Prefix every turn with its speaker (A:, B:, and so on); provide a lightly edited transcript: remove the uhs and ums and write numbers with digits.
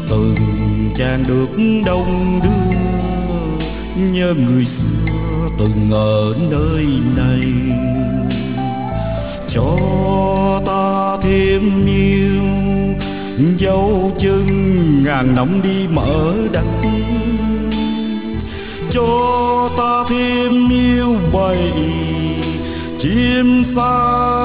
A: từng tràn được đông đưa, nhớ người xưa từng ở nơi này. Cho ta thêm yêu dấu chân ngàn năm đi mở đất, cho ta thêm yêu bầy chim sa